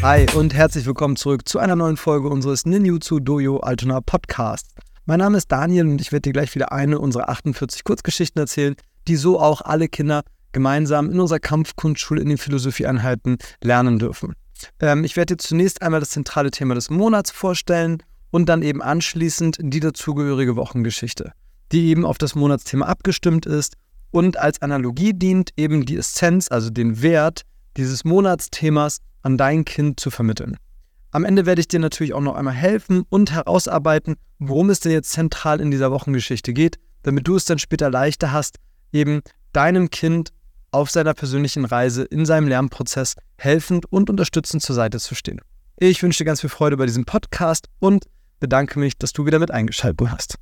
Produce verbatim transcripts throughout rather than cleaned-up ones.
Hi und herzlich willkommen zurück zu einer neuen Folge unseres Ninjutsu Dojo Altona Podcasts. Mein Name ist Daniel und ich werde dir gleich wieder eine unserer achtundvierzig Kurzgeschichten erzählen, die so auch alle Kinder gemeinsam in unserer Kampfkunstschule in den Philosophieeinheiten lernen dürfen. Ähm, ich werde dir zunächst einmal das zentrale Thema des Monats vorstellen und dann eben anschließend die dazugehörige Wochengeschichte, die eben auf das Monatsthema abgestimmt ist und als Analogie dient, eben die Essenz, also den Wert dieses Monatsthemas an dein Kind zu vermitteln. Am Ende werde ich dir natürlich auch noch einmal helfen und herausarbeiten, worum es denn jetzt zentral in dieser Wochengeschichte geht, damit du es dann später leichter hast, eben deinem Kind auf seiner persönlichen Reise in seinem Lernprozess helfend und unterstützend zur Seite zu stehen. Ich wünsche dir ganz viel Freude bei diesem Podcast und bedanke mich, dass du wieder mit eingeschaltet hast.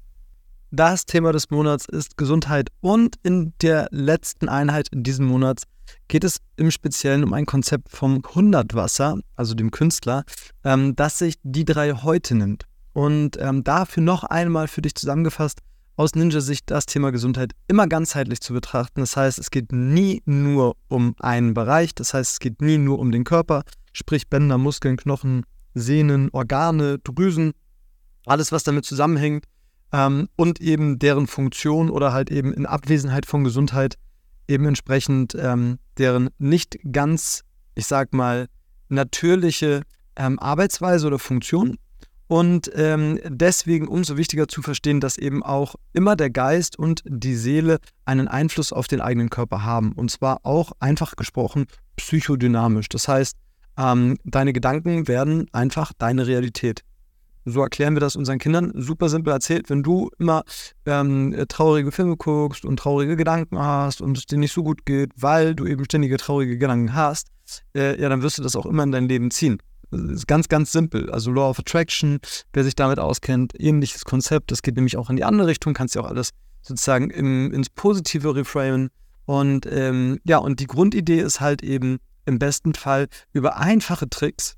Das Thema des Monats ist Gesundheit und in der letzten Einheit in diesem Monat geht es im Speziellen um ein Konzept vom Hundertwasser, also dem Künstler, ähm, das sich die drei Häute nennt. Und ähm, dafür noch einmal für dich zusammengefasst, aus Ninja-Sicht das Thema Gesundheit immer ganzheitlich zu betrachten. Das heißt, es geht nie nur um einen Bereich, das heißt, es geht nie nur um den Körper, sprich Bänder, Muskeln, Knochen, Sehnen, Organe, Drüsen, alles, was damit zusammenhängt ähm, und eben deren Funktion oder halt eben in Abwesenheit von Gesundheit eben entsprechend ähm, deren nicht ganz, ich sag mal, natürliche ähm, Arbeitsweise oder Funktion. Und ähm, deswegen umso wichtiger zu verstehen, dass eben auch immer der Geist und die Seele einen Einfluss auf den eigenen Körper haben. Und zwar auch, einfach gesprochen, psychodynamisch. Das heißt, ähm, deine Gedanken werden einfach deine Realität. So erklären wir das unseren Kindern. Super simpel erzählt, wenn du immer ähm, traurige Filme guckst und traurige Gedanken hast und es dir nicht so gut geht, weil du eben ständige traurige Gedanken hast, äh, ja, dann wirst du das auch immer in dein Leben ziehen. Das ist ganz, ganz simpel. Also Law of Attraction, wer sich damit auskennt, ähnliches Konzept. Das geht nämlich auch in die andere Richtung, kannst ja auch alles sozusagen im, ins Positive reframen. Und ähm, ja, und die Grundidee ist halt eben im besten Fall über einfache Tricks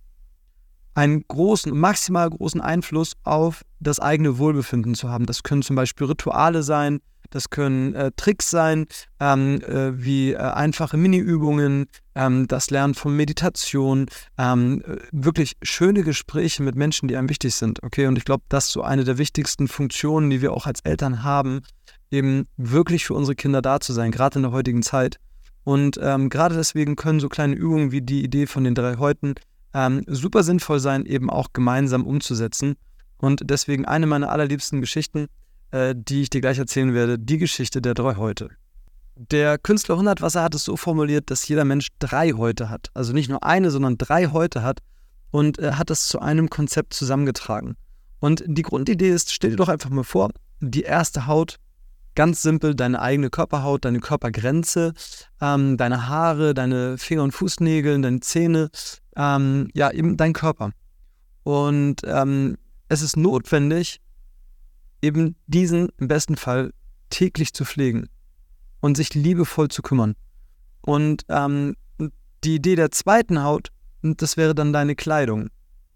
einen großen, maximal großen Einfluss auf das eigene Wohlbefinden zu haben. Das können zum Beispiel Rituale sein, das können äh, Tricks sein, ähm, äh, wie äh, einfache Mini-Übungen, ähm, das Lernen von Meditation, ähm, äh, wirklich schöne Gespräche mit Menschen, die einem wichtig sind. Okay, und ich glaube, das ist so eine der wichtigsten Funktionen, die wir auch als Eltern haben, eben wirklich für unsere Kinder da zu sein, gerade in der heutigen Zeit. Und ähm, gerade deswegen können so kleine Übungen wie die Idee von den drei Häuten Ähm, super sinnvoll sein, eben auch gemeinsam umzusetzen. Und deswegen eine meiner allerliebsten Geschichten, äh, die ich dir gleich erzählen werde, die Geschichte der drei Häute. Der Künstler Hundertwasser hat es so formuliert, dass jeder Mensch drei Häute hat. Also nicht nur eine, sondern drei Häute hat und äh, hat das zu einem Konzept zusammengetragen. Und die Grundidee ist, stell dir doch einfach mal vor, die erste Haut, ganz simpel, deine eigene Körperhaut, deine Körpergrenze, ähm, deine Haare, deine Finger- und Fußnägel, deine Zähne, ähm, ja, eben dein Körper. Und ähm, es ist notwendig, eben diesen im besten Fall täglich zu pflegen und sich liebevoll zu kümmern. Und ähm, die Idee der zweiten Haut, das wäre dann deine Kleidung.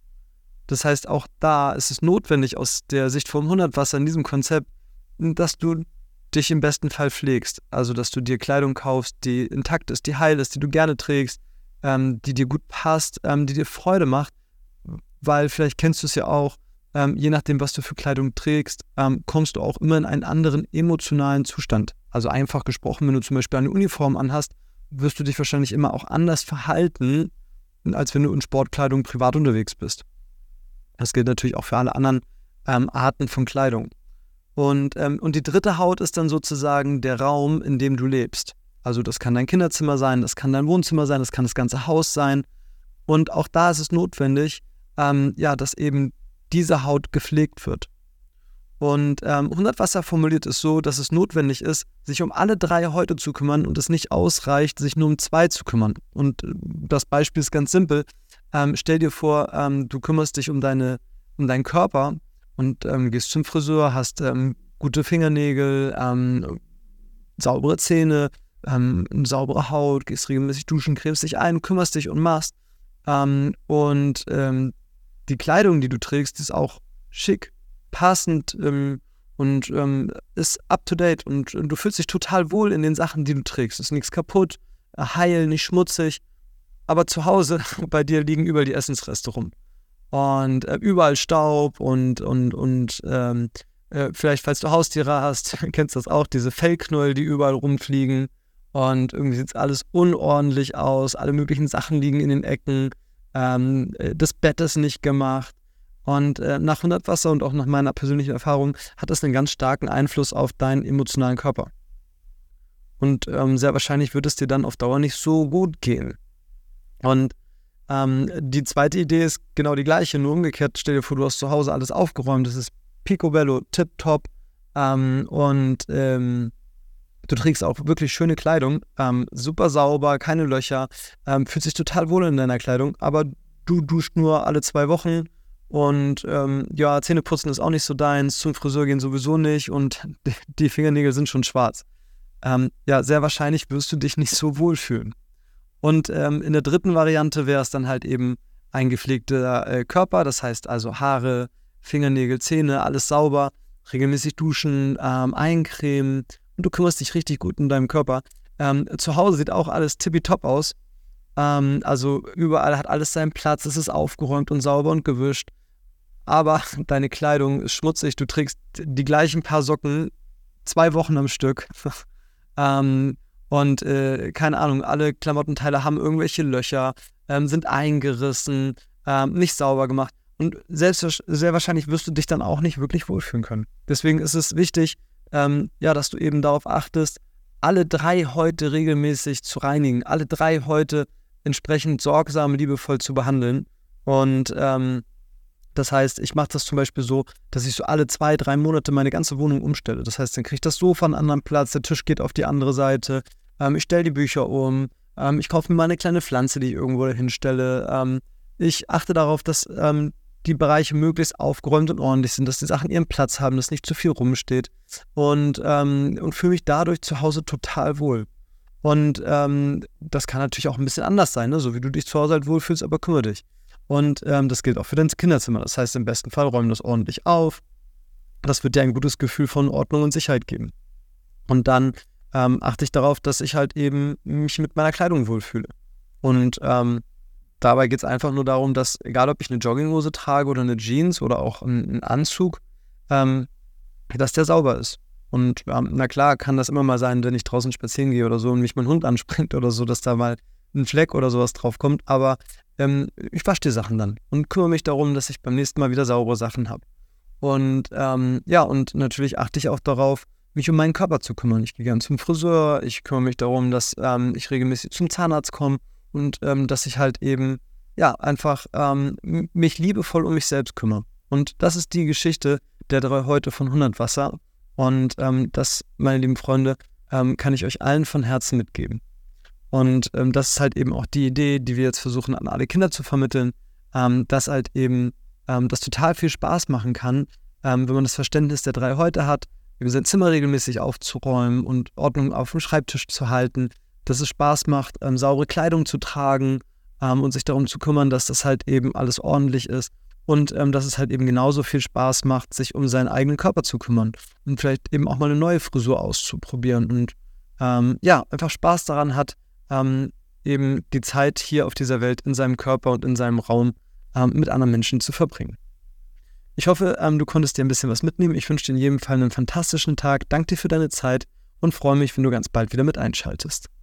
Das heißt, auch da ist es notwendig aus der Sicht vom Hundertwasser in diesem Konzept, dass du dich im besten Fall pflegst. Also, dass du dir Kleidung kaufst, die intakt ist, die heil ist, die du gerne trägst, ähm, die dir gut passt, ähm, die dir Freude macht. Weil vielleicht kennst du es ja auch, ähm, je nachdem, was du für Kleidung trägst, ähm, kommst du auch immer in einen anderen emotionalen Zustand. Also einfach gesprochen, wenn du zum Beispiel eine Uniform anhast, wirst du dich wahrscheinlich immer auch anders verhalten, als wenn du in Sportkleidung privat unterwegs bist. Das gilt natürlich auch für alle anderen ähm, Arten von Kleidung. Und, ähm, und die dritte Haut ist dann sozusagen der Raum, in dem du lebst. Also das kann dein Kinderzimmer sein, das kann dein Wohnzimmer sein, das kann das ganze Haus sein. Und auch da ist es notwendig, ähm, ja, dass eben diese Haut gepflegt wird. Und ähm, Hundertwasser formuliert es so, dass es notwendig ist, sich um alle drei Häute zu kümmern und es nicht ausreicht, sich nur um zwei zu kümmern. Und äh, das Beispiel ist ganz simpel. Ähm, stell dir vor, ähm, du kümmerst dich um, deine, um deinen Körper und ähm, gehst zum Friseur, hast ähm, gute Fingernägel, ähm, saubere Zähne, ähm, eine saubere Haut, gehst regelmäßig duschen, cremst dich ein, kümmerst dich und machst. Ähm, und ähm, die Kleidung, die du trägst, ist auch schick, passend ähm, und ähm, ist up-to-date und, und du fühlst dich total wohl in den Sachen, die du trägst. Es ist nichts kaputt, heil, nicht schmutzig. aber zu Hause bei dir liegen überall die Essensreste rum. Und äh, überall Staub und, und, und ähm, äh, vielleicht, falls du Haustiere hast, kennst du das auch, diese Fellknäuel, die überall rumfliegen. Und irgendwie sieht alles unordentlich aus, alle möglichen Sachen liegen in den Ecken, ähm, das Bett ist nicht gemacht. Und äh, nach hundert Wasser und auch nach meiner persönlichen Erfahrung hat das einen ganz starken Einfluss auf deinen emotionalen Körper. Und ähm, sehr wahrscheinlich wird es dir dann auf Dauer nicht so gut gehen. Und ähm, die zweite Idee ist genau die gleiche, nur umgekehrt. Stell dir vor, du hast zu Hause alles aufgeräumt, das ist picobello, tipptopp ähm, und ähm, du trägst auch wirklich schöne Kleidung, ähm, super sauber, keine Löcher, ähm, fühlst dich total wohl in deiner Kleidung, aber du duscht nur alle zwei Wochen und ähm, ja, Zähneputzen ist auch nicht so deins, zum Friseur gehen sowieso nicht und die Fingernägel sind schon schwarz. Ähm, ja, sehr wahrscheinlich wirst du dich nicht so wohlfühlen. Und ähm, in der dritten Variante wäre es dann halt eben ein gepflegter äh, Körper, das heißt also Haare, Fingernägel, Zähne, alles sauber, regelmäßig duschen, ähm, eincremen und du kümmerst dich richtig gut um deinen Körper. Ähm, zu Hause sieht auch alles tippitopp aus, ähm, also überall hat alles seinen Platz, es ist aufgeräumt und sauber und gewischt, aber deine Kleidung ist schmutzig, du trägst die gleichen paar Socken zwei Wochen am Stück ähm, Und äh, keine Ahnung, alle Klamottenteile haben irgendwelche Löcher, ähm, sind eingerissen, ähm, nicht sauber gemacht. Und selbst, sehr wahrscheinlich wirst du dich dann auch nicht wirklich wohlfühlen können. Deswegen ist es wichtig, ähm, ja, dass du eben darauf achtest, alle drei Häute regelmäßig zu reinigen, alle drei Häute entsprechend sorgsam, liebevoll zu behandeln. Und ähm, das heißt, ich mache das zum Beispiel so, dass ich so alle zwei, drei Monate meine ganze Wohnung umstelle. Das heißt, dann kriege ich das Sofa an einen anderen Platz, der Tisch geht auf die andere Seite, ähm, ich stelle die Bücher um, ähm, ich kaufe mir mal eine kleine Pflanze, die ich irgendwo hinstelle. Ähm, ich achte darauf, dass ähm, die Bereiche möglichst aufgeräumt und ordentlich sind, dass die Sachen ihren Platz haben, dass nicht zu viel rumsteht und, ähm, und fühle mich dadurch zu Hause total wohl. Und ähm, das kann natürlich auch ein bisschen anders sein, ne? So wie du dich zu Hause halt wohlfühlst, aber kümmere dich. Und ähm, das gilt auch für dein Kinderzimmer. Das heißt, im besten Fall räumen das ordentlich auf. Das wird dir ein gutes Gefühl von Ordnung und Sicherheit geben. Und dann ähm, achte ich darauf, dass ich halt eben mich mit meiner Kleidung wohlfühle. Und ähm, dabei geht es einfach nur darum, dass, egal ob ich eine Jogginghose trage oder eine Jeans oder auch einen Anzug, ähm, dass der sauber ist. Und ähm, na klar, kann das immer mal sein, wenn ich draußen spazieren gehe oder so und mich mein Hund anspringt oder so, dass da mal ein Fleck oder sowas drauf kommt. Aber ähm, ich wasche die Sachen dann und kümmere mich darum, dass ich beim nächsten Mal wieder saubere Sachen habe. Und ähm, ja, und natürlich achte ich auch darauf, mich um meinen Körper zu kümmern. Ich gehe gern zum Friseur, ich kümmere mich darum, dass ähm, ich regelmäßig zum Zahnarzt komme und ähm, dass ich halt eben, ja, einfach ähm, mich liebevoll um mich selbst kümmere. Und das ist die Geschichte der drei Häute von hundert Wasser. Und ähm, das, meine lieben Freunde, ähm, kann ich euch allen von Herzen mitgeben. Und ähm, das ist halt eben auch die Idee, die wir jetzt versuchen an alle Kinder zu vermitteln, ähm, dass halt eben ähm, das total viel Spaß machen kann, ähm, wenn man das Verständnis der drei Häute hat, eben sein Zimmer regelmäßig aufzuräumen und Ordnung auf dem Schreibtisch zu halten, dass es Spaß macht, ähm, saubere Kleidung zu tragen ähm, und sich darum zu kümmern, dass das halt eben alles ordentlich ist und ähm, dass es halt eben genauso viel Spaß macht, sich um seinen eigenen Körper zu kümmern und vielleicht eben auch mal eine neue Frisur auszuprobieren und ähm, ja, einfach Spaß daran hat, ähm, eben die Zeit hier auf dieser Welt in seinem Körper und in seinem Raum ähm, mit anderen Menschen zu verbringen. Ich hoffe, ähm, du konntest dir ein bisschen was mitnehmen. Ich wünsche dir in jedem Fall einen fantastischen Tag. Danke dir für deine Zeit und freue mich, wenn du ganz bald wieder mit einschaltest.